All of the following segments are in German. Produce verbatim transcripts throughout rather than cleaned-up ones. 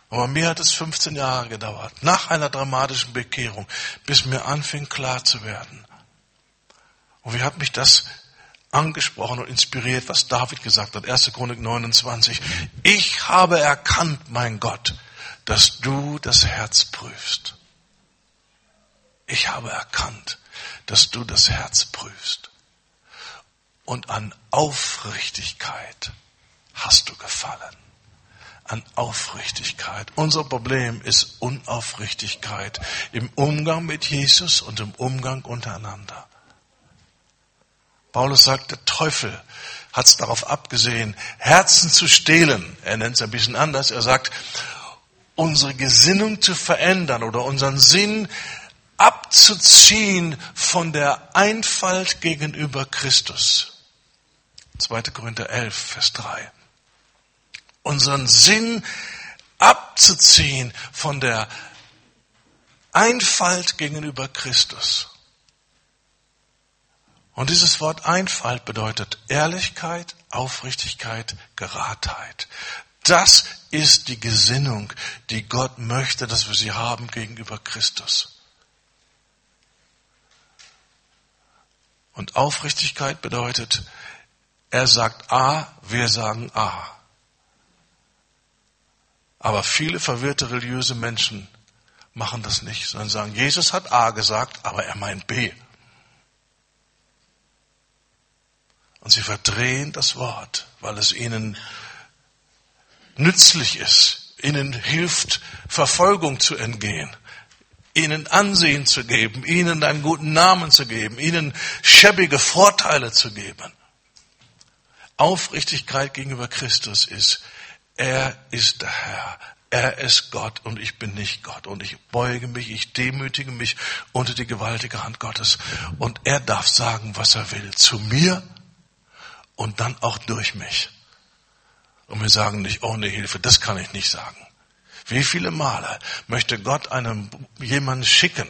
Und bei mir hat es fünfzehn Jahre gedauert, nach einer dramatischen Bekehrung, bis mir anfing klar zu werden. Und wie hat mich das angesprochen und inspiriert, was David gesagt hat, erster Chronik neunundzwanzig. Ich habe erkannt, mein Gott, dass du das Herz prüfst. Ich habe erkannt, dass du das Herz prüfst. Und an Aufrichtigkeit hast du gefallen. An Aufrichtigkeit. Unser Problem ist Unaufrichtigkeit im Umgang mit Jesus und im Umgang untereinander. Paulus sagt, der Teufel hat es darauf abgesehen, Herzen zu stehlen. Er nennt es ein bisschen anders. Er sagt, unsere Gesinnung zu verändern oder unseren Sinn abzuziehen von der Einfalt gegenüber Christus. zweiter Korinther elf, Vers drei. Unseren Sinn abzuziehen von der Einfalt gegenüber Christus. Und dieses Wort Einfalt bedeutet Ehrlichkeit, Aufrichtigkeit, Geradheit. Das ist die Gesinnung, die Gott möchte, dass wir sie haben gegenüber Christus. Und Aufrichtigkeit bedeutet, er sagt A, wir sagen A. Aber viele verwirrte religiöse Menschen machen das nicht, sondern sagen, Jesus hat A gesagt, aber er meint B. Und sie verdrehen das Wort, weil es ihnen nützlich ist, ihnen hilft, Verfolgung zu entgehen, ihnen Ansehen zu geben, ihnen einen guten Namen zu geben, ihnen schäbige Vorteile zu geben. Aufrichtigkeit gegenüber Christus ist, er ist der Herr, er ist Gott und ich bin nicht Gott. Und ich beuge mich, ich demütige mich unter die gewaltige Hand Gottes. Und er darf sagen, was er will, zu mir und dann auch durch mich. Und wir sagen nicht, ohne Hilfe, das kann ich nicht sagen. Wie viele Male möchte Gott einem jemanden schicken,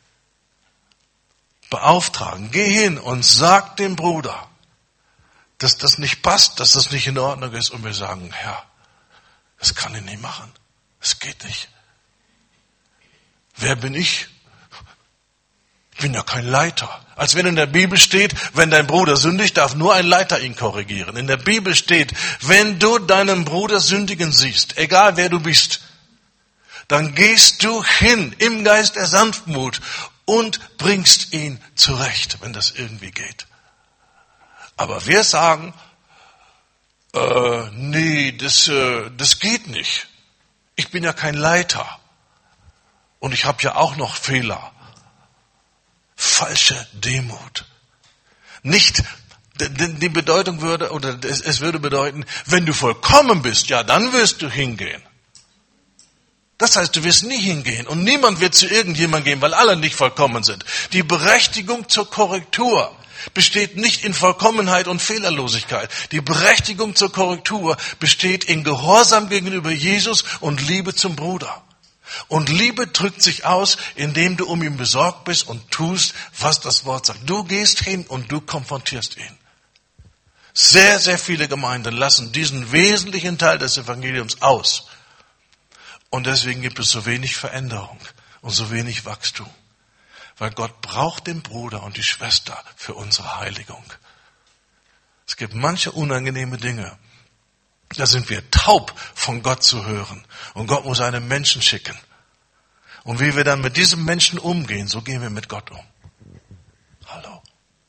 beauftragen, geh hin und sag dem Bruder, dass das nicht passt, dass das nicht in Ordnung ist. Und wir sagen, Herr, das kann ich nicht machen. Das geht nicht. Wer bin ich? Ich bin ja kein Leiter. Als wenn in der Bibel steht, wenn dein Bruder sündigt, darf nur ein Leiter ihn korrigieren. In der Bibel steht, wenn du deinen Bruder sündigen siehst, egal wer du bist, dann gehst du hin im Geist der Sanftmut und bringst ihn zurecht, wenn das irgendwie geht. Aber wir sagen, äh, nee, das, äh, das geht nicht. Ich bin ja kein Leiter. Und ich habe ja auch noch Fehler. Falsche Demut. Nicht, die Bedeutung würde, oder es würde bedeuten, wenn du vollkommen bist, ja, dann wirst du hingehen. Das heißt, du wirst nie hingehen und niemand wird zu irgendjemandem gehen, weil alle nicht vollkommen sind. Die Berechtigung zur Korrektur besteht nicht in Vollkommenheit und Fehlerlosigkeit. Die Berechtigung zur Korrektur besteht in Gehorsam gegenüber Jesus und Liebe zum Bruder. Und Liebe drückt sich aus, indem du um ihn besorgt bist und tust, was das Wort sagt. Du gehst hin und du konfrontierst ihn. Sehr, sehr viele Gemeinden lassen diesen wesentlichen Teil des Evangeliums aus. Und deswegen gibt es so wenig Veränderung und so wenig Wachstum. Weil Gott braucht den Bruder und die Schwester für unsere Heiligung. Es gibt manche unangenehme Dinge. Da sind wir taub, von Gott zu hören. Und Gott muss einen Menschen schicken. Und wie wir dann mit diesem Menschen umgehen, so gehen wir mit Gott um. Hallo.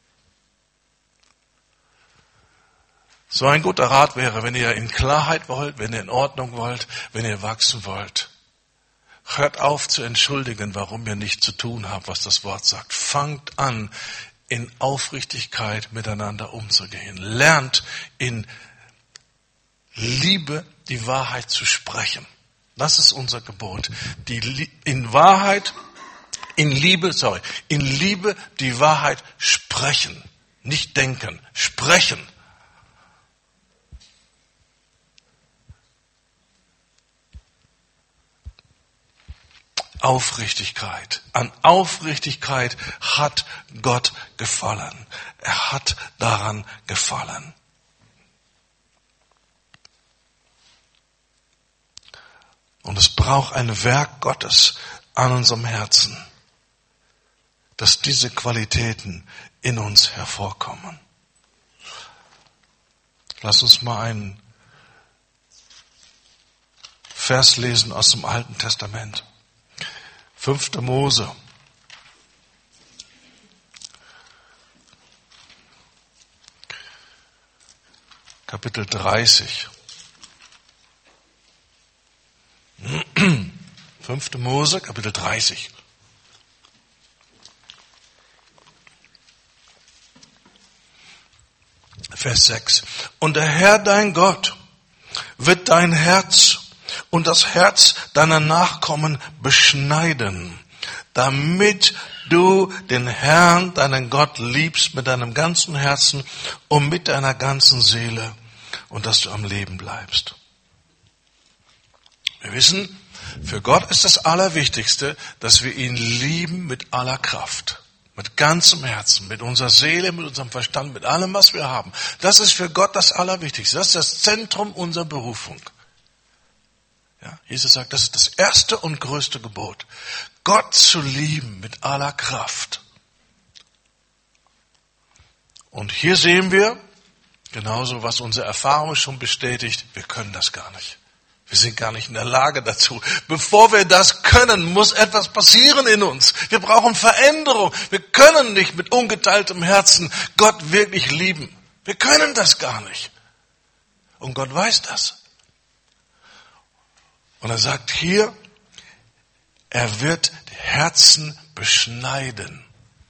So ein guter Rat wäre, wenn ihr in Klarheit wollt, wenn ihr in Ordnung wollt, wenn ihr wachsen wollt. Hört auf zu entschuldigen, warum ihr nicht zu tun habt, was das Wort sagt. Fangt an, in Aufrichtigkeit miteinander umzugehen. Lernt in Liebe die Wahrheit zu sprechen. Das ist unser Gebot. Die, in Wahrheit, in Liebe, sorry, in Liebe die Wahrheit sprechen. Nicht denken, sprechen. Aufrichtigkeit. An Aufrichtigkeit hat Gott gefallen. Er hat daran gefallen. Und es braucht ein Werk Gottes an unserem Herzen, dass diese Qualitäten in uns hervorkommen. Lass uns mal einen Vers lesen aus dem Alten Testament. fünfter Mose. Kapitel dreißig. fünfter Mose, Kapitel dreißig. Vers sechs. Und der Herr dein Gott wird dein Herz und das Herz deiner Nachkommen beschneiden, damit du den Herrn, deinen Gott, liebst mit deinem ganzen Herzen und mit deiner ganzen Seele und dass du am Leben bleibst. Wir wissen, für Gott ist das Allerwichtigste, dass wir ihn lieben mit aller Kraft, mit ganzem Herzen, mit unserer Seele, mit unserem Verstand, mit allem, was wir haben. Das ist für Gott das Allerwichtigste. Das ist das Zentrum unserer Berufung. Ja, Jesus sagt, das ist das erste und größte Gebot. Gott zu lieben mit aller Kraft. Und hier sehen wir, genauso was unsere Erfahrung schon bestätigt, wir können das gar nicht. Wir sind gar nicht in der Lage dazu. Bevor wir das können, muss etwas passieren in uns. Wir brauchen Veränderung. Wir können nicht mit ungeteiltem Herzen Gott wirklich lieben. Wir können das gar nicht. Und Gott weiß das. Und er sagt hier, er wird die Herzen beschneiden.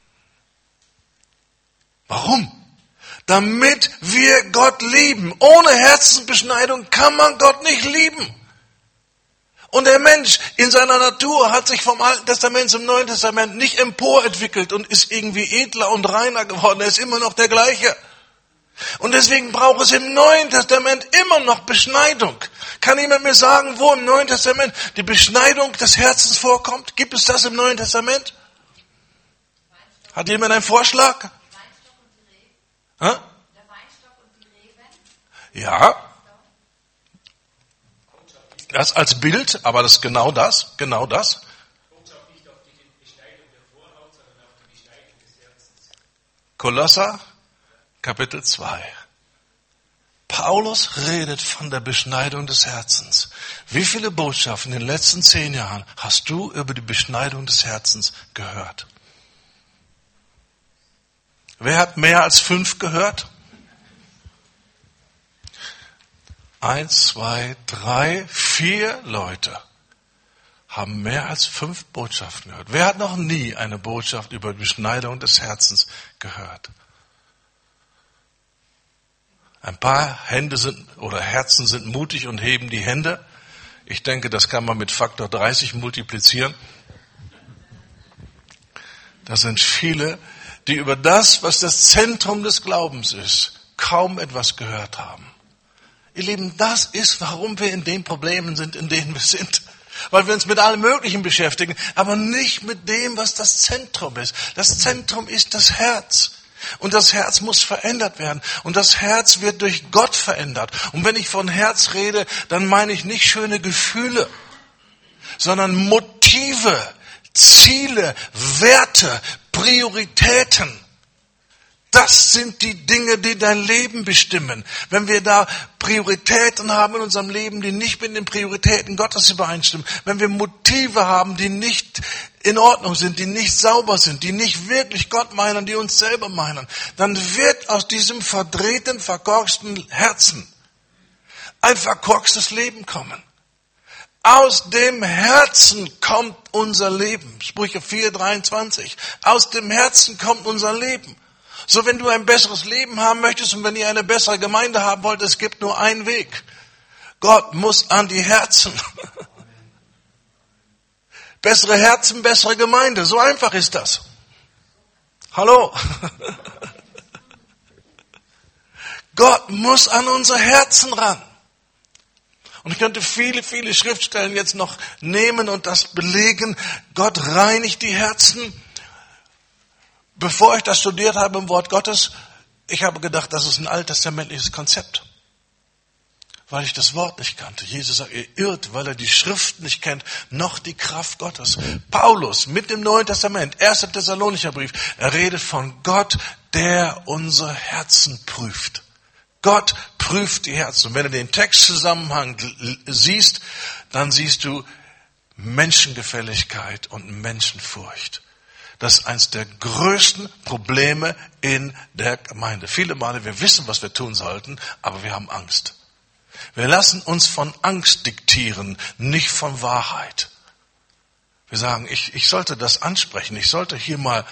Warum? Damit wir Gott lieben. Ohne Herzensbeschneidung kann man Gott nicht lieben. Und der Mensch in seiner Natur hat sich vom Alten Testament zum Neuen Testament nicht emporentwickelt und ist irgendwie edler und reiner geworden. Er ist immer noch der gleiche. Und deswegen braucht es im Neuen Testament immer noch Beschneidung. Kann jemand mir sagen, wo im Neuen Testament die Beschneidung des Herzens vorkommt? Gibt es das im Neuen Testament? Hat jemand einen Vorschlag? Hä? Der Weinstock und die Reben. Ja. Das als Bild, aber das ist genau das, genau das. Kolosser, Kapitel zwei. Paulus redet von der Beschneidung des Herzens. Wie viele Botschaften in den letzten zehn Jahren hast du über die Beschneidung des Herzens gehört? Wer hat mehr als fünf gehört? Eins, zwei, drei, vier Leute haben mehr als fünf Botschaften gehört. Wer hat noch nie eine Botschaft über die Beschneidung des Herzens gehört? Ein paar Hände sind oder Herzen sind mutig und heben die Hände. Ich denke, das kann man mit Faktor dreißig multiplizieren. Das sind viele, die über das, was das Zentrum des Glaubens ist, kaum etwas gehört haben. Ihr Lieben, das ist, warum wir in den Problemen sind, in denen wir sind. Weil wir uns mit allem Möglichen beschäftigen, aber nicht mit dem, was das Zentrum ist. Das Zentrum ist das Herz. Und das Herz muss verändert werden. Und das Herz wird durch Gott verändert. Und wenn ich von Herz rede, dann meine ich nicht schöne Gefühle, sondern Motive, Ziele, Werte, Prioritäten. Das sind die Dinge, die dein Leben bestimmen. Wenn wir da Prioritäten haben in unserem Leben, die nicht mit den Prioritäten Gottes übereinstimmen, wenn wir Motive haben, die nicht in Ordnung sind, die nicht sauber sind, die nicht wirklich Gott meinen, die uns selber meinen, dann wird aus diesem verdrehten, verkorksten Herzen ein verkorkstes Leben kommen. Aus dem Herzen kommt unser Leben. Sprüche vier, dreiundzwanzig. Aus dem Herzen kommt unser Leben. So, wenn du ein besseres Leben haben möchtest und wenn ihr eine bessere Gemeinde haben wollt, es gibt nur einen Weg. Gott muss an die Herzen. Bessere Herzen, bessere Gemeinde. So einfach ist das. Hallo. Gott muss an unser Herzen ran. Und ich könnte viele, viele Schriftstellen jetzt noch nehmen und das belegen. Gott reinigt die Herzen. Bevor ich das studiert habe im Wort Gottes, ich habe gedacht, das ist ein alttestamentliches Konzept. weil ich das Wort nicht kannte. Jesus sagt, ihr irrt, weil er die Schrift nicht kennt, noch die Kraft Gottes. Paulus mit dem Neuen Testament, erster Thessalonicher Brief, er redet von Gott, der unsere Herzen prüft. Gott prüft die Herzen. Und wenn du den Textzusammenhang siehst, dann siehst du Menschengefälligkeit und Menschenfurcht. Das ist eines der größten Probleme in der Gemeinde. Viele Male, wir wissen, was wir tun sollten, aber wir haben Angst. Wir lassen uns von Angst diktieren, nicht von Wahrheit. Wir sagen, ich, ich sollte das ansprechen, ich sollte hier mal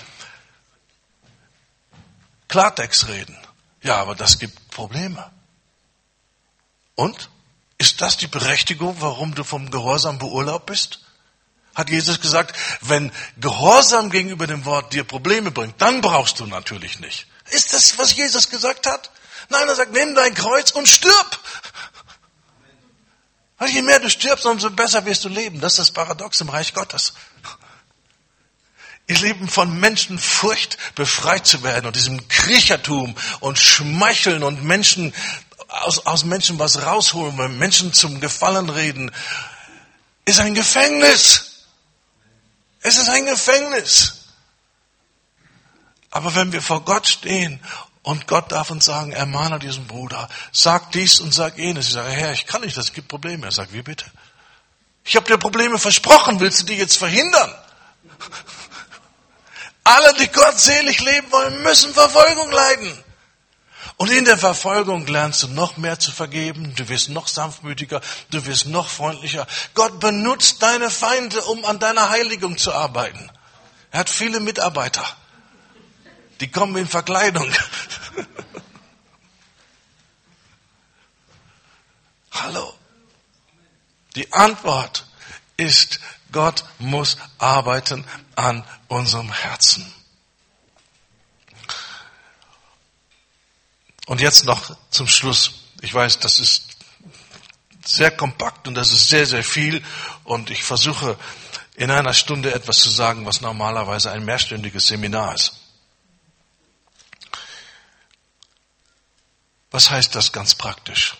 Klartext reden. Ja, aber das gibt Probleme. Und? Ist das die Berechtigung, warum du vom Gehorsam beurlaubt bist? Hat Jesus gesagt, wenn Gehorsam gegenüber dem Wort dir Probleme bringt, dann brauchst du natürlich nicht. Ist das, was Jesus gesagt hat? Nein, er sagt, nimm dein Kreuz und stirb. Weil je mehr du stirbst, umso besser wirst du leben. Das ist das Paradox im Reich Gottes. Ihr Leben von Menschenfurcht befreit zu werden und diesem Kriechertum und Schmeicheln und Menschen aus, aus Menschen was rausholen, Menschen zum Gefallen reden, ist ein Gefängnis. Es ist ein Gefängnis. Aber wenn wir vor Gott stehen und Gott darf uns sagen, ermahne diesen Bruder, sag dies und sag jenes. Ich sage, Herr, ich kann nicht, das gibt Probleme. Er sagt, wie bitte? Ich habe dir Probleme versprochen, willst du die jetzt verhindern? Alle, die gottselig leben wollen, müssen Verfolgung leiden. Und in der Verfolgung lernst du noch mehr zu vergeben, du wirst noch sanftmütiger, du wirst noch freundlicher. Gott benutzt deine Feinde, um an deiner Heiligung zu arbeiten. Er hat viele Mitarbeiter, die kommen in Verkleidung. Hallo. Die Antwort ist, Gott muss arbeiten an unserem Herzen. Und jetzt noch zum Schluss. Ich weiß, das ist sehr kompakt und das ist sehr, sehr viel. Und ich versuche in einer Stunde etwas zu sagen, was normalerweise ein mehrstündiges Seminar ist. Was heißt das ganz praktisch?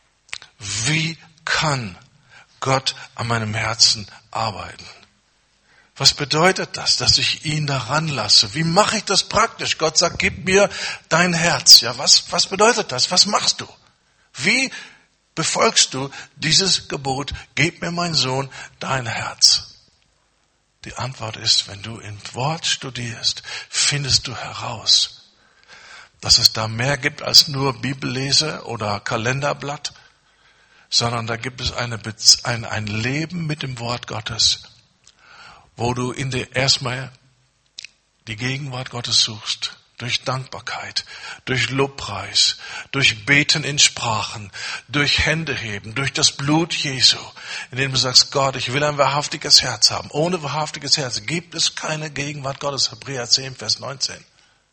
Wie kann Gott an meinem Herzen arbeiten? Was bedeutet das, dass ich ihn daran lasse? Wie mache ich das praktisch? Gott sagt, gib mir dein Herz. Ja, was, was bedeutet das? Was machst du? Wie befolgst du dieses Gebot? Gib mir, mein Sohn, dein Herz. Die Antwort ist, wenn du im Wort studierst, findest du heraus, dass es da mehr gibt als nur Bibellese oder Kalenderblatt, sondern da gibt es eine, ein, ein Leben mit dem Wort Gottes, wo du in der erstmal die Gegenwart Gottes suchst, durch Dankbarkeit, durch Lobpreis, durch Beten in Sprachen, durch Händeheben, durch das Blut Jesu, indem du sagst, Gott, ich will ein wahrhaftiges Herz haben. Ohne wahrhaftiges Herz gibt es keine Gegenwart Gottes. Hebräer zehn, Vers neunzehn.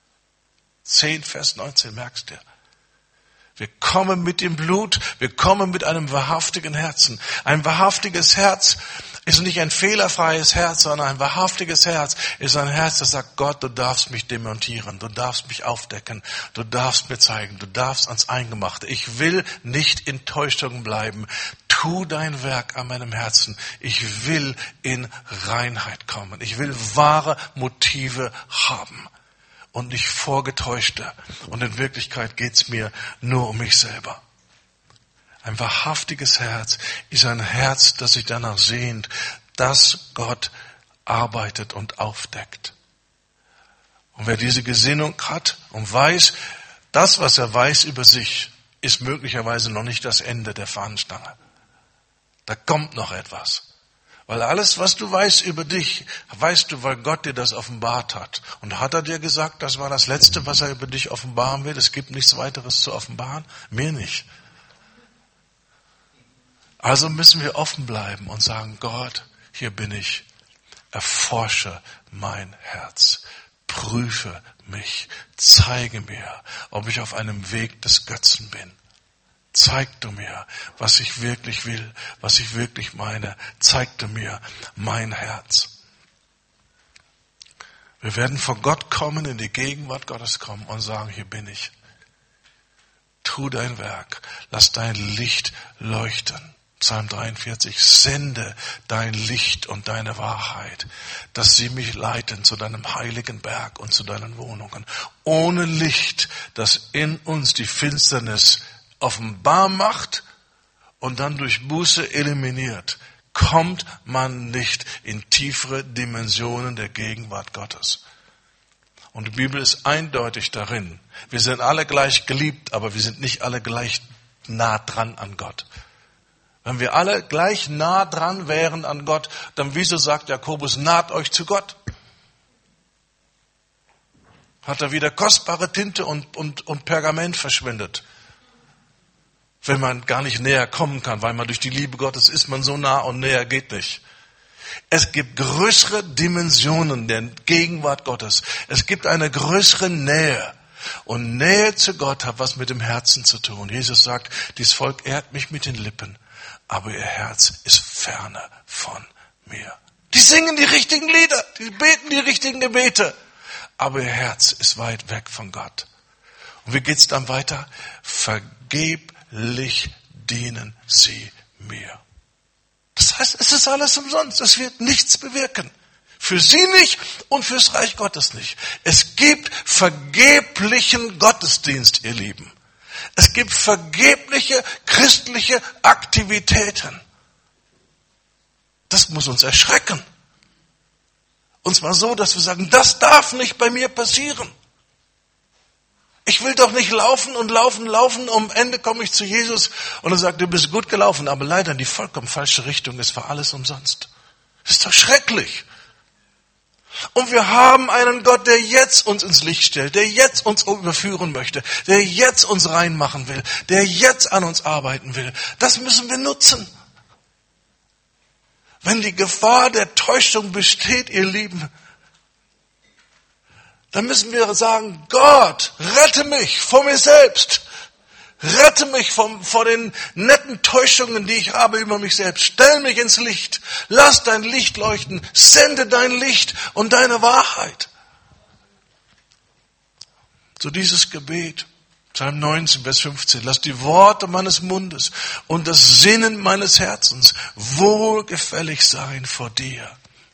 zehn, Vers neunzehn, merkst du? Wir kommen mit dem Blut, wir kommen mit einem wahrhaftigen Herzen. Ein wahrhaftiges Herz ist nicht ein fehlerfreies Herz, sondern ein wahrhaftiges Herz ist ein Herz, das sagt, Gott, du darfst mich demontieren, du darfst mich aufdecken, du darfst mir zeigen, du darfst ans Eingemachte. Ich will nicht in Täuschung bleiben. Tu dein Werk an meinem Herzen. Ich will in Reinheit kommen. Ich will wahre Motive haben. Und nicht vorgetäuschte. Und in Wirklichkeit geht's mir nur um mich selber. Ein wahrhaftiges Herz ist ein Herz, das sich danach sehnt, dass Gott arbeitet und aufdeckt. Und wer diese Gesinnung hat und weiß, das, was er weiß über sich, ist möglicherweise noch nicht das Ende der Fahnenstange. Da kommt noch etwas. Weil alles, was du weißt über dich, weißt du, weil Gott dir das offenbart hat. Und hat er dir gesagt, das war das Letzte, was er über dich offenbaren will? Es gibt nichts weiteres zu offenbaren? Mir nicht. Also müssen wir offen bleiben und sagen, Gott, hier bin ich. Erforsche mein Herz. Prüfe mich. Zeige mir, ob ich auf einem Weg des Götzen bin. Zeig du mir, was ich wirklich will, was ich wirklich meine. Zeig du mir mein Herz. Wir werden vor Gott kommen, in die Gegenwart Gottes kommen und sagen, hier bin ich. tu dein Werk, lass dein Licht leuchten. Psalm dreiundvierzig, sende dein Licht und deine Wahrheit, dass sie mich leiten zu deinem heiligen Berg und zu deinen Wohnungen. Ohne Licht, das in uns die Finsternis offenbar macht und dann durch Buße eliminiert, kommt man nicht in tiefere Dimensionen der Gegenwart Gottes. Und die Bibel ist eindeutig darin. Wir sind alle gleich geliebt, aber wir sind nicht alle gleich nah dran an Gott. Wenn wir alle gleich nah dran wären an Gott, dann wieso sagt Jakobus, naht euch zu Gott? Hat er wieder kostbare Tinte und, und, und Pergament verschwendet. Wenn man gar nicht näher kommen kann, weil man durch die Liebe Gottes ist man so nah und näher geht nicht. Es gibt größere Dimensionen der Gegenwart Gottes. Es gibt eine größere Nähe. Und Nähe zu Gott hat was mit dem Herzen zu tun. Jesus sagt, dieses Volk ehrt mich mit den Lippen, aber ihr Herz ist ferne von mir. Die singen die richtigen Lieder, die beten die richtigen Gebete, aber ihr Herz ist weit weg von Gott. Und wie geht's dann weiter? Vergeblich dienen sie mir. Das heißt, es ist alles umsonst. Es wird nichts bewirken. Für sie nicht und fürs Reich Gottes nicht. Es gibt vergeblichen Gottesdienst, ihr Lieben. Es gibt vergebliche christliche Aktivitäten. Das muss uns erschrecken. Und zwar so, dass wir sagen, das darf nicht bei mir passieren. Ich will doch nicht laufen und laufen, laufen, am Ende komme ich zu Jesus und er sagt, du bist gut gelaufen, aber leider in die vollkommen falsche Richtung, es war alles umsonst. Das ist doch schrecklich. Und wir haben einen Gott, der jetzt uns ins Licht stellt, der jetzt uns überführen möchte, der jetzt uns reinmachen will, der jetzt an uns arbeiten will. Das müssen wir nutzen. Wenn die Gefahr der Täuschung besteht, ihr Lieben, dann müssen wir sagen, Gott, rette mich vor mir selbst. Rette mich vom, vor den netten Täuschungen, die ich habe über mich selbst. Stell mich ins Licht. Lass dein Licht leuchten. Sende dein Licht und deine Wahrheit. So dieses Gebet, Psalm neunzehn, Vers fünfzehn. Lass die Worte meines Mundes und das Sinnen meines Herzens wohlgefällig sein vor dir.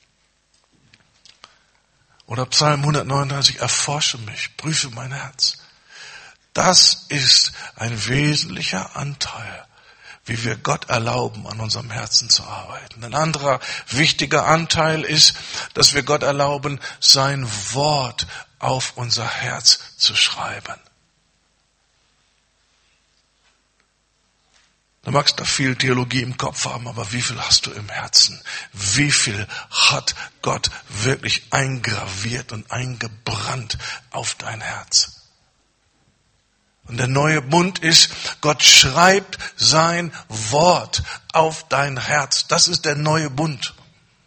Oder Psalm hundertneununddreißig, erforsche mich, prüfe mein Herz. Das ist ein wesentlicher Anteil, wie wir Gott erlauben, an unserem Herzen zu arbeiten. Ein anderer wichtiger Anteil ist, dass wir Gott erlauben, sein Wort auf unser Herz zu schreiben. Du magst da viel Theologie im Kopf haben, aber wie viel hast du im Herzen? Wie viel hat Gott wirklich eingraviert und eingebrannt auf dein Herz? Und der neue Bund ist, Gott schreibt sein Wort auf dein Herz. Das ist der neue Bund.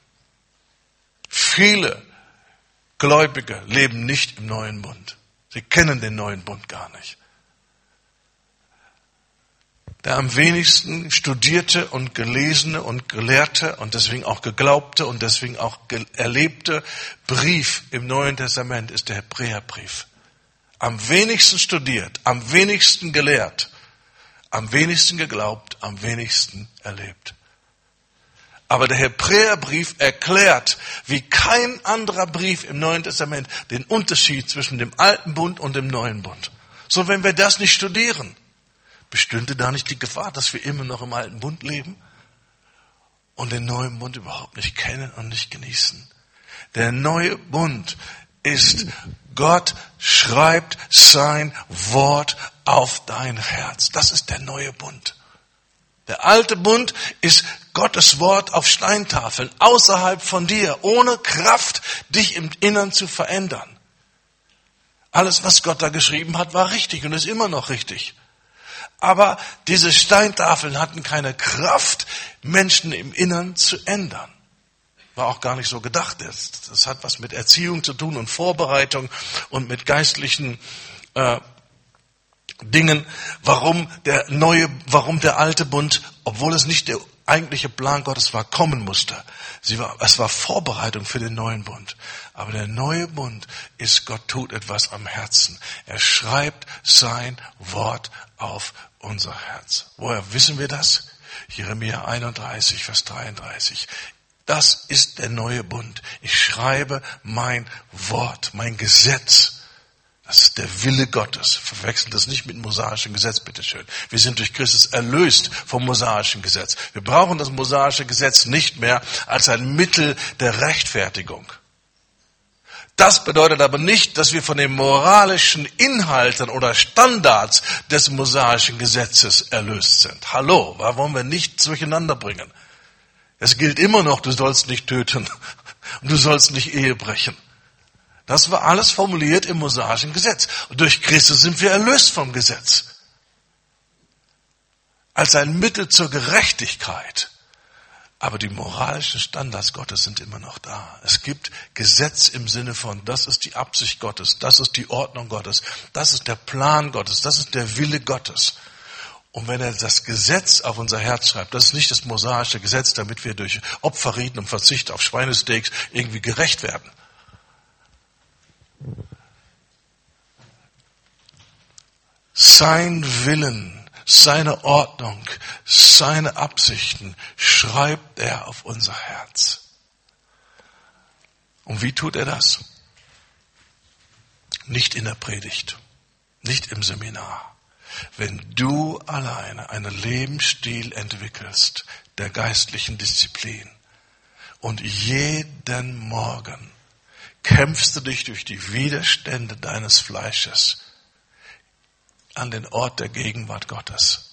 Viele Gläubige leben nicht im neuen Bund. Sie kennen den neuen Bund gar nicht. Der am wenigsten studierte und gelesene und gelehrte und deswegen auch geglaubte und deswegen auch erlebte Brief im Neuen Testament ist der Hebräerbrief. Am wenigsten studiert, am wenigsten gelehrt, am wenigsten geglaubt, am wenigsten erlebt. Aber der Hebräerbrief erklärt, wie kein anderer Brief im Neuen Testament, den Unterschied zwischen dem alten Bund und dem neuen Bund. So, wenn wir das nicht studieren, bestünde da nicht die Gefahr, dass wir immer noch im alten Bund leben und den neuen Bund überhaupt nicht kennen und nicht genießen? Der neue Bund ist, Gott schreibt sein Wort auf dein Herz. Das ist der neue Bund. Der alte Bund ist Gottes Wort auf Steintafeln, außerhalb von dir, ohne Kraft, dich im Innern zu verändern. Alles, was Gott da geschrieben hat, war richtig und ist immer noch richtig. Aber diese Steintafeln hatten keine Kraft, Menschen im Innern zu ändern. War auch gar nicht so gedacht. Das hat was mit Erziehung zu tun und Vorbereitung und mit geistlichen äh, Dingen. Warum der neue, warum der alte Bund, obwohl es nicht der eigentliche Plan Gottes war, kommen musste. Sie war, es war Vorbereitung für den neuen Bund. Aber der neue Bund ist, Gott tut etwas am Herzen. Er schreibt sein Wort auf unser Herz. Woher wissen wir das? Jeremia einunddreißig, Vers dreiunddreißig. Das ist der neue Bund. Ich schreibe mein Wort, mein Gesetz. Das ist der Wille Gottes. Verwechseln das nicht mit dem mosaischen Gesetz, bitteschön. Wir sind durch Christus erlöst vom mosaischen Gesetz. Wir brauchen das mosaische Gesetz nicht mehr als ein Mittel der Rechtfertigung. Das bedeutet aber nicht, dass wir von den moralischen Inhalten oder Standards des mosaischen Gesetzes erlöst sind. Hallo, da wollen wir nicht durcheinander bringen. Es gilt immer noch, du sollst nicht töten und du sollst nicht Ehe brechen. Das war alles formuliert im mosaischen Gesetz. Und durch Christus sind wir erlöst vom Gesetz. Als ein Mittel zur Gerechtigkeit. Aber die moralischen Standards Gottes sind immer noch da. Es gibt Gesetz im Sinne von, das ist die Absicht Gottes, das ist die Ordnung Gottes, das ist der Plan Gottes, das ist der Wille Gottes. Und wenn er das Gesetz auf unser Herz schreibt, das ist nicht das mosaische Gesetz, damit wir durch Opferriten und Verzicht auf Schweinesteaks irgendwie gerecht werden. Sein Willen, seine Ordnung, seine Absichten schreibt er auf unser Herz. Und wie tut er das? Nicht in der Predigt, nicht im Seminar. Wenn du alleine einen Lebensstil entwickelst der geistlichen Disziplin und jeden Morgen kämpfst du dich durch die Widerstände deines Fleisches an den Ort der Gegenwart Gottes.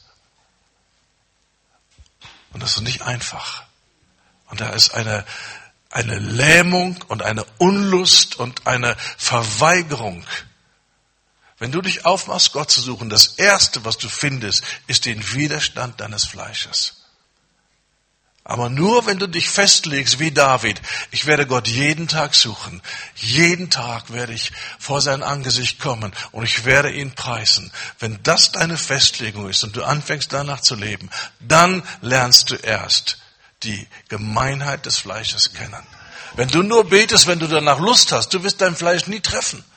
Und das ist nicht einfach. Und da ist eine, eine Lähmung und eine Unlust und eine Verweigerung. Wenn du dich aufmachst, Gott zu suchen, das Erste, was du findest, ist den Widerstand deines Fleisches. Aber nur wenn du dich festlegst wie David, ich werde Gott jeden Tag suchen, jeden Tag werde ich vor sein Angesicht kommen und ich werde ihn preisen. Wenn das deine Festlegung ist und du anfängst danach zu leben, dann lernst du erst die Gemeinheit des Fleisches kennen. Wenn du nur betest, wenn du danach Lust hast, du wirst dein Fleisch nie treffen.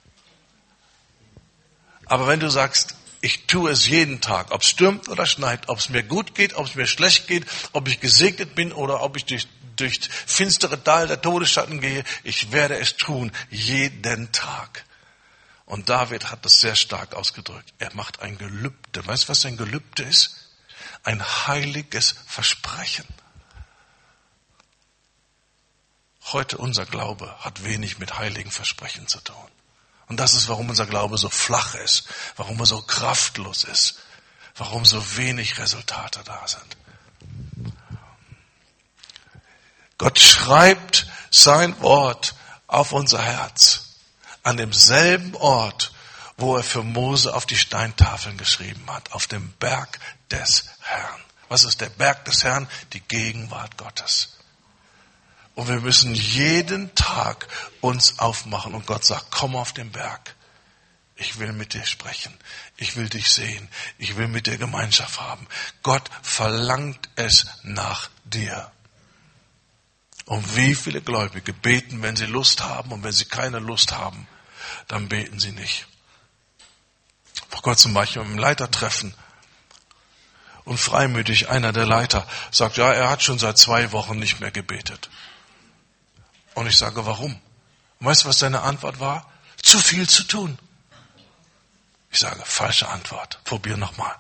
Aber wenn du sagst, ich tue es jeden Tag, ob es stürmt oder schneit, ob es mir gut geht, ob es mir schlecht geht, ob ich gesegnet bin oder ob ich durch, durch finstere Tal der Todesschatten gehe, ich werde es tun, jeden Tag. Und David hat das sehr stark ausgedrückt. Er macht ein Gelübde. Weißt du, was ein Gelübde ist? Ein heiliges Versprechen. Heute unser Glaube hat wenig mit heiligen Versprechen zu tun. Und das ist, warum unser Glaube so flach ist, warum er so kraftlos ist, warum so wenig Resultate da sind. Gott schreibt sein Wort auf unser Herz, an demselben Ort, wo er für Mose auf die Steintafeln geschrieben hat, auf dem Berg des Herrn. Was ist der Berg des Herrn? Die Gegenwart Gottes. Und wir müssen jeden Tag uns aufmachen und Gott sagt, komm auf den Berg. Ich will mit dir sprechen. Ich will dich sehen. Ich will mit dir Gemeinschaft haben. Gott verlangt es nach dir. Und wie viele Gläubige beten, wenn sie Lust haben, und wenn sie keine Lust haben, dann beten sie nicht. Vor kurzem war ich mit einem Leitertreffen und freimütig einer der Leiter sagt, ja, er hat schon seit zwei Wochen nicht mehr gebetet. Und ich sage, warum? Und weißt du, was seine Antwort war? Zu viel zu tun. Ich sage, falsche Antwort. Probier nochmal.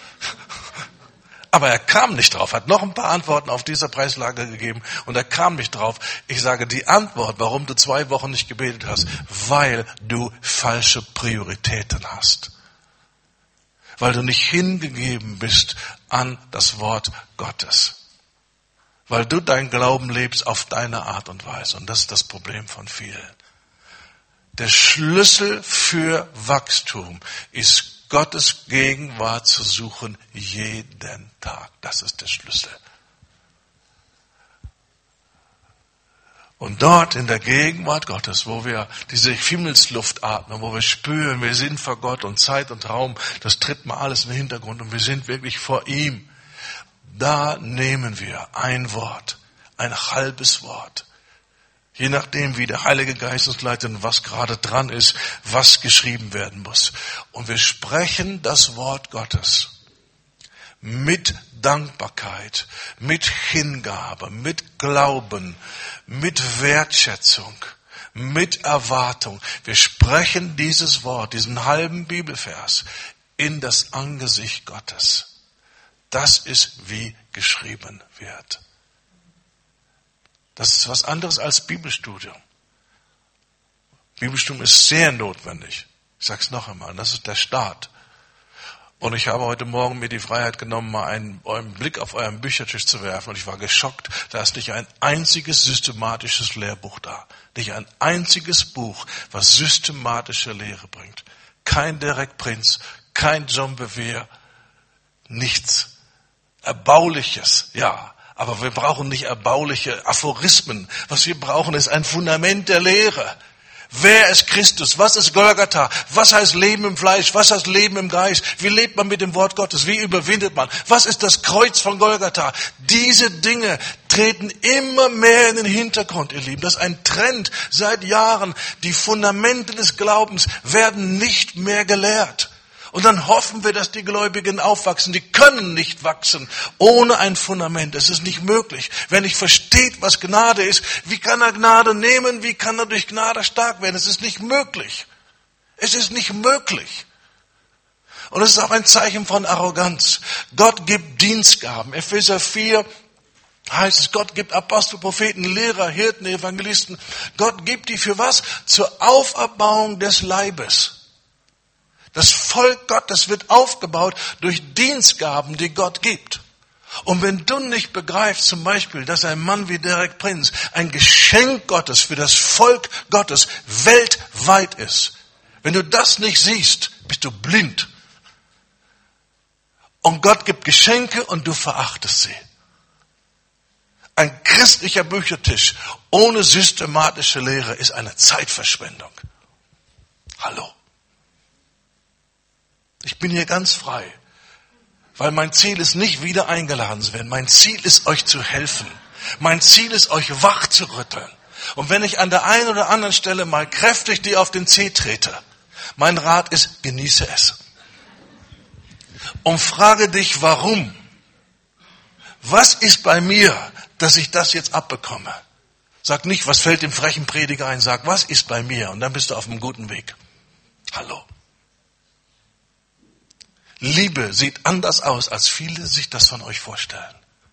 Aber er kam nicht drauf, hat noch ein paar Antworten auf dieser Preislage gegeben und er kam nicht drauf. Ich sage, die Antwort, warum du zwei Wochen nicht gebetet hast, weil du falsche Prioritäten hast. Weil du nicht hingegeben bist an das Wort Gottes. Weil du deinen Glauben lebst auf deine Art und Weise. Und das ist das Problem von vielen. Der Schlüssel für Wachstum ist Gottes Gegenwart zu suchen jeden Tag. Das ist der Schlüssel. Und dort in der Gegenwart Gottes, wo wir diese Himmelsluft atmen, wo wir spüren, wir sind vor Gott und Zeit und Raum, das tritt mal alles in den Hintergrund und wir sind wirklich vor ihm. da nehmen wir ein Wort, ein halbes Wort. Je nachdem, wie der Heilige Geist uns leitet und was gerade dran ist, was geschrieben werden muss. Und wir sprechen das Wort Gottes mit Dankbarkeit, mit Hingabe, mit Glauben, mit Wertschätzung, mit Erwartung. Wir sprechen dieses Wort, diesen halben Bibelvers in das Angesicht Gottes. Das ist, wie geschrieben wird. Das ist was anderes als Bibelstudium. Bibelstudium ist sehr notwendig. Ich sage es noch einmal, das ist der Start. Und ich habe heute Morgen mir die Freiheit genommen, mal einen, einen Blick auf euren Büchertisch zu werfen. Und ich war geschockt, da ist nicht ein einziges systematisches Lehrbuch da. Nicht ein einziges Buch, was systematische Lehre bringt. Kein Derek Prinz, kein John Bevere, nichts. Erbauliches, ja. Aber wir brauchen nicht erbauliche Aphorismen. Was wir brauchen, ist ein Fundament der Lehre. Wer ist Christus? Was ist Golgatha? Was heißt Leben im Fleisch? Was heißt Leben im Geist? Wie lebt man mit dem Wort Gottes? Wie überwindet man? Was ist das Kreuz von Golgatha? Diese Dinge treten immer mehr in den Hintergrund, ihr Lieben. Das ist ein Trend seit Jahren. Die Fundamente des Glaubens werden nicht mehr gelehrt. Und dann hoffen wir, dass die Gläubigen aufwachsen. Die können nicht wachsen ohne ein Fundament. Es ist nicht möglich. Wer nicht versteht, was Gnade ist, wie kann er Gnade nehmen? Wie kann er durch Gnade stark werden? Es ist nicht möglich. Es ist nicht möglich. Und es ist auch ein Zeichen von Arroganz. Gott gibt Dienstgaben. Epheser vier heißt es, Gott gibt Apostel, Propheten, Lehrer, Hirten, Evangelisten. Gott gibt die für was? Zur Auferbauung des Leibes. Das Volk Gottes wird aufgebaut durch Dienstgaben, die Gott gibt. Und wenn du nicht begreifst, zum Beispiel, dass ein Mann wie Derek Prinz ein Geschenk Gottes für das Volk Gottes weltweit ist, wenn du das nicht siehst, bist du blind. Und Gott gibt Geschenke und du verachtest sie. Ein christlicher Büchertisch ohne systematische Lehre ist eine Zeitverschwendung. Hallo. Ich bin hier ganz frei, weil mein Ziel ist nicht, wieder eingeladen zu werden. Mein Ziel ist, euch zu helfen. Mein Ziel ist, euch wach zu rütteln. Und wenn ich an der einen oder anderen Stelle mal kräftig dir auf den Zeh trete, mein Rat ist, genieße es. Und frage dich, warum? Was ist bei mir, dass ich das jetzt abbekomme? Sag nicht, was fällt dem frechen Prediger ein. Sag, was ist bei mir? Und dann bist du auf einem guten Weg. Hallo. Liebe sieht anders aus, als viele sich das von euch vorstellen.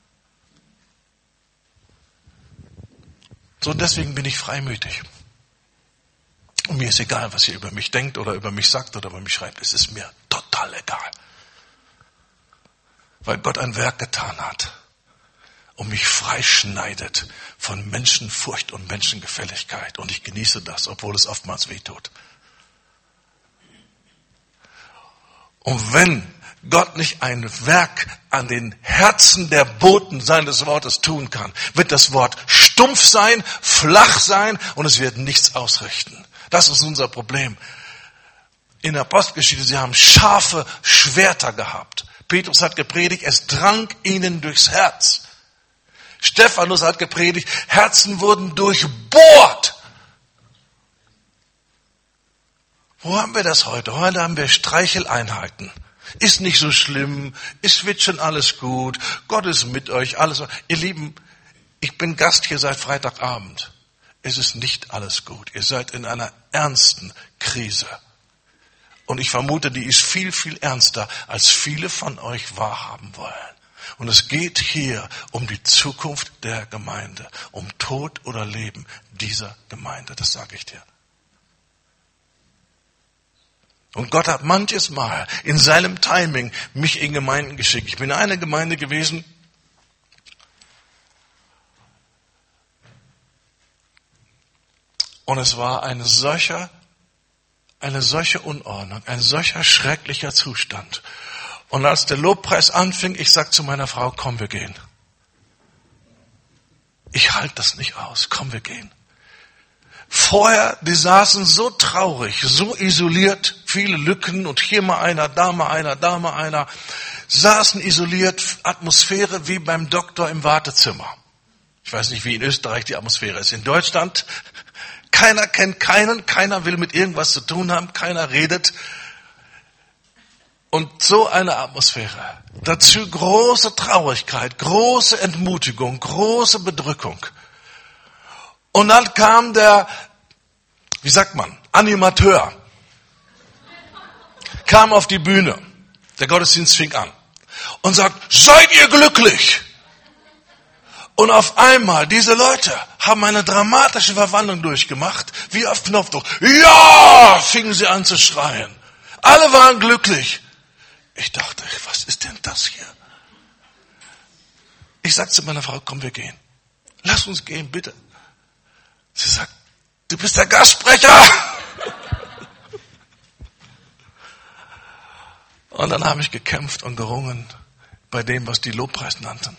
So, deswegen bin ich freimütig. Und mir ist egal, was ihr über mich denkt oder über mich sagt oder über mich schreibt. Es ist mir total egal. Weil Gott ein Werk getan hat und mich freischneidet von Menschenfurcht und Menschengefälligkeit. Und ich genieße das, obwohl es oftmals wehtut. Und wenn Gott nicht ein Werk an den Herzen der Boten seines Wortes tun kann, wird das Wort stumpf sein, flach sein und es wird nichts ausrichten. Das ist unser Problem. In der Apostelgeschichte, sie haben scharfe Schwerter gehabt. Petrus hat gepredigt, es drang ihnen durchs Herz. Stephanus hat gepredigt, Herzen wurden durchbohrt. Wo haben wir das heute? Heute haben wir Streicheleinheiten. Ist nicht so schlimm, es wird schon alles gut, Gott ist mit euch, alles. Ihr Lieben, ich bin Gast hier seit Freitagabend. Es ist nicht alles gut. Ihr seid in einer ernsten Krise. Und ich vermute, die ist viel, viel ernster, als viele von euch wahrhaben wollen. Und es geht hier um die Zukunft der Gemeinde, um Tod oder Leben dieser Gemeinde, das sage ich dir. Und Gott hat manches Mal in seinem Timing mich in Gemeinden geschickt. Ich bin in einer Gemeinde gewesen, und es war eine solche, eine solche Unordnung, ein solcher schrecklicher Zustand. Und als der Lobpreis anfing, ich sagte zu meiner Frau, komm, wir gehen. Ich halte das nicht aus, komm, wir gehen. Vorher, die saßen so traurig, so isoliert, viele Lücken und hier mal einer, da mal einer, da mal einer. saßen isoliert, Atmosphäre wie beim Doktor im Wartezimmer. Ich weiß nicht, wie in Österreich die Atmosphäre ist. In Deutschland, keiner kennt keinen, keiner will mit irgendwas zu tun haben, keiner redet. Und so eine Atmosphäre. Dazu große Traurigkeit, große Entmutigung, große Bedrückung. Und dann kam der, wie sagt man, Animateur, kam auf die Bühne. Der Gottesdienst fing an und sagt, seid ihr glücklich? Und auf einmal, diese Leute haben eine dramatische Verwandlung durchgemacht, wie auf Knopfdruck. Ja, fingen sie an zu schreien. Alle waren glücklich. Ich dachte, was ist denn das hier? Ich sagte zu meiner Frau, komm, wir gehen. Lass uns gehen, bitte. Sie sagt, du bist der Gastsprecher. Und dann habe ich gekämpft und gerungen bei dem, was die Lobpreis nannten.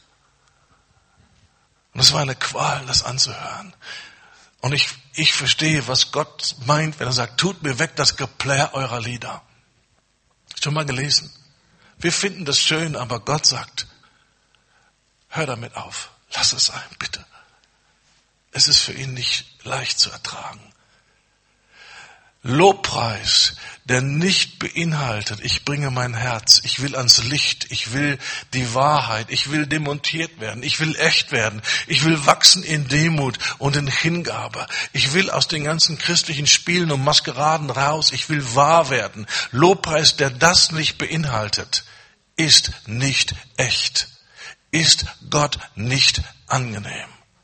Und es war eine Qual, das anzuhören. Und ich, ich verstehe, was Gott meint, wenn er sagt, tut mir weg das Geplär eurer Lieder. Schon mal gelesen. Wir finden das schön, aber Gott sagt, hör damit auf. Lass es sein, bitte. Es ist für ihn nicht leicht zu ertragen. Lobpreis, der nicht beinhaltet, ich bringe mein Herz, ich will ans Licht, ich will die Wahrheit, ich will demontiert werden, ich will echt werden, ich will wachsen in Demut und in Hingabe, ich will aus den ganzen christlichen Spielen und Maskeraden raus, ich will wahr werden. Lobpreis, der das nicht beinhaltet, ist nicht echt, ist Gott nicht angenehm.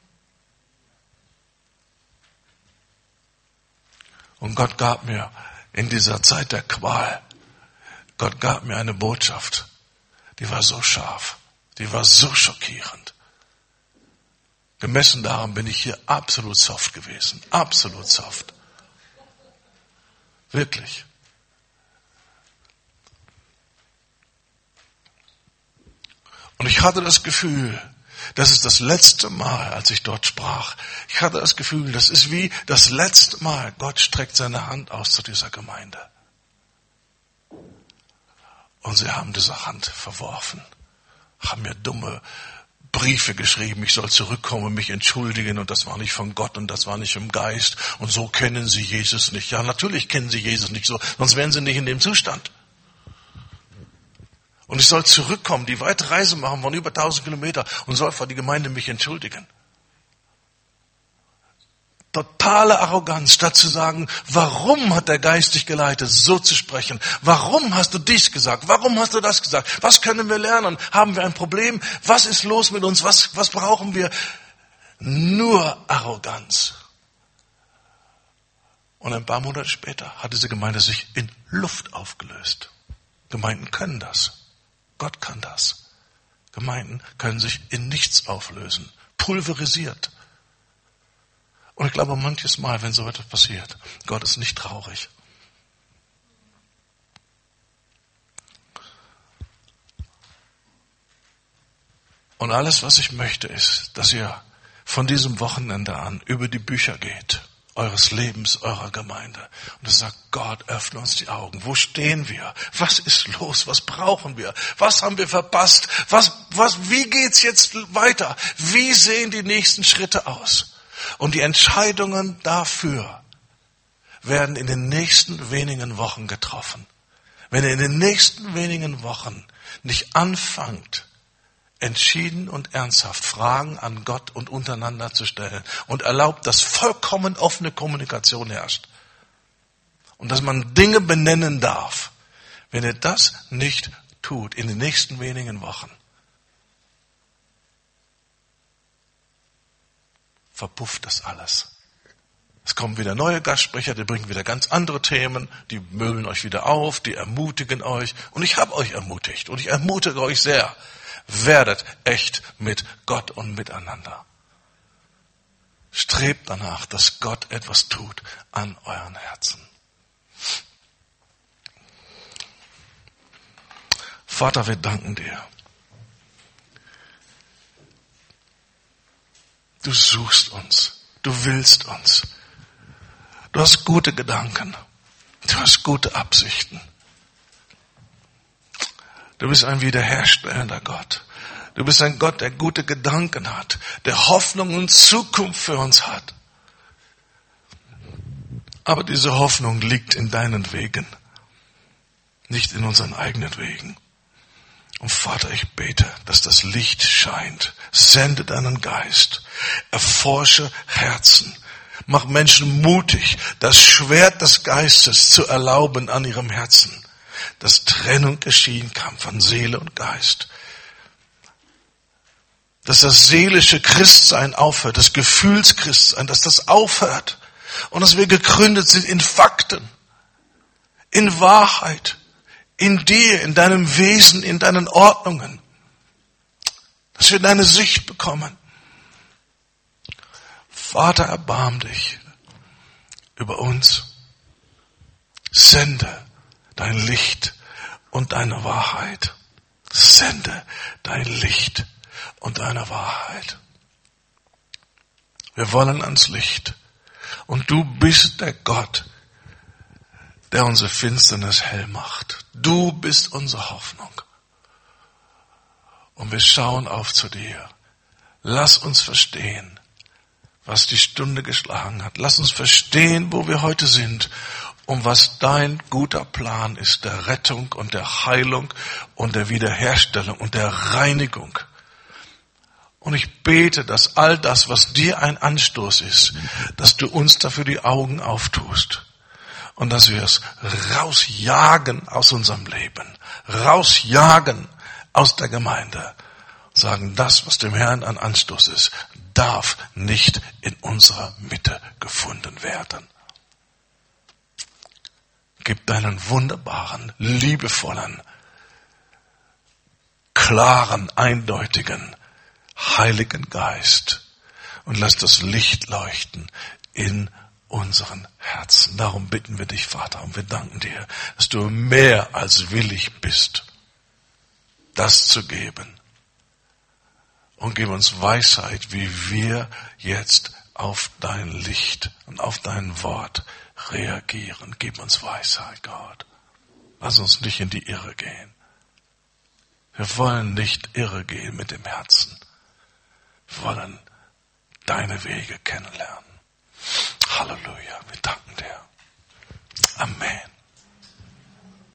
Und Gott gab mir in dieser Zeit der Qual, Gott gab mir eine Botschaft, die war so scharf, die war so schockierend. Gemessen daran bin ich hier absolut soft gewesen, absolut soft. Wirklich. Und ich hatte das Gefühl, das ist das letzte Mal, als ich dort sprach. Ich hatte das Gefühl, das ist wie das letzte Mal. Gott streckt seine Hand aus zu dieser Gemeinde. Und sie haben diese Hand verworfen, haben mir dumme Briefe geschrieben, ich soll zurückkommen und mich entschuldigen und das war nicht von Gott und das war nicht im Geist und so kennen sie Jesus nicht. Ja, natürlich kennen sie Jesus nicht so, sonst wären sie nicht in dem Zustand. Und ich soll zurückkommen, die weite Reise machen von über tausend Kilometer und soll vor die Gemeinde mich entschuldigen. Totale Arroganz, statt zu sagen, warum hat der Geist dich geleitet, so zu sprechen? Warum hast du dies gesagt? Warum hast du das gesagt? Was können wir lernen? Haben wir ein Problem? Was ist los mit uns? Was, was brauchen wir? Nur Arroganz. Und ein paar Monate später hat diese Gemeinde sich in Luft aufgelöst. Gemeinden können das. Gott kann das. Gemeinden können sich in nichts auflösen. Pulverisiert. Und ich glaube, manches Mal, wenn so etwas passiert, Gott ist nicht traurig. Und alles, was ich möchte, ist, dass ihr von diesem Wochenende an über die Bücher geht, eures Lebens, eurer Gemeinde. Und es sagt, Gott, öffne uns die Augen. Wo stehen wir? Was ist los? Was brauchen wir? Was haben wir verpasst? Was, was, wie geht's jetzt weiter? Wie sehen die nächsten Schritte aus? Und die Entscheidungen dafür werden in den nächsten wenigen Wochen getroffen. Wenn ihr in den nächsten wenigen Wochen nicht anfangt, entschieden und ernsthaft Fragen an Gott und untereinander zu stellen und erlaubt, dass vollkommen offene Kommunikation herrscht und dass man Dinge benennen darf. Wenn ihr das nicht tut in den nächsten wenigen Wochen, verpufft das alles. Es kommen wieder neue Gastsprecher, die bringen wieder ganz andere Themen, die möbeln euch wieder auf, die ermutigen euch. Und ich habe euch ermutigt und ich ermutige euch sehr. Werdet echt mit Gott und miteinander. Strebt danach, dass Gott etwas tut an euren Herzen. Vater, wir danken dir. Du suchst uns. Du willst uns. Du hast gute Gedanken. Du hast gute Absichten. Du bist ein wiederherstellender Gott. Du bist ein Gott, der gute Gedanken hat, der Hoffnung und Zukunft für uns hat. Aber diese Hoffnung liegt in deinen Wegen, nicht in unseren eigenen Wegen. Und Vater, ich bete, dass das Licht scheint. Sende deinen Geist. Erforsche Herzen. Mach Menschen mutig, das Schwert des Geistes zu erlauben an ihrem Herzen. Dass Trennung geschehen kann von Seele und Geist. Dass das seelische Christsein aufhört, das Gefühlschristsein, dass das aufhört. Und dass wir gegründet sind in Fakten, in Wahrheit, in dir, in deinem Wesen, in deinen Ordnungen. Dass wir deine Sicht bekommen. Vater, erbarm dich über uns. Sende dein Licht und deine Wahrheit. Sende dein Licht und deine Wahrheit. Wir wollen ans Licht. Und du bist der Gott, der unsere Finsternis hell macht. Du bist unsere Hoffnung. Und wir schauen auf zu dir. Lass uns verstehen, was die Stunde geschlagen hat. Lass uns verstehen, wo wir heute sind und was dein guter Plan ist, der Rettung und der Heilung und der Wiederherstellung und der Reinigung. Und ich bete, dass all das, was dir ein Anstoß ist, dass du uns dafür die Augen auftust. Und dass wir es rausjagen aus unserem Leben. Rausjagen aus der Gemeinde. Sagen, das, was dem Herrn ein Anstoß ist, darf nicht in unserer Mitte gefunden werden. Gib deinen wunderbaren, liebevollen, klaren, eindeutigen, Heiligen Geist und lass das Licht leuchten in unseren Herzen. Darum bitten wir dich, Vater, und wir danken dir, dass du mehr als willig bist, das zu geben. Und gib uns Weisheit, wie wir jetzt auf dein Licht und auf dein Wort reagieren. Gib uns Weisheit, Gott. Lass uns nicht in die Irre gehen. Wir wollen nicht irre gehen mit dem Herzen. Wir wollen deine Wege kennenlernen. Halleluja.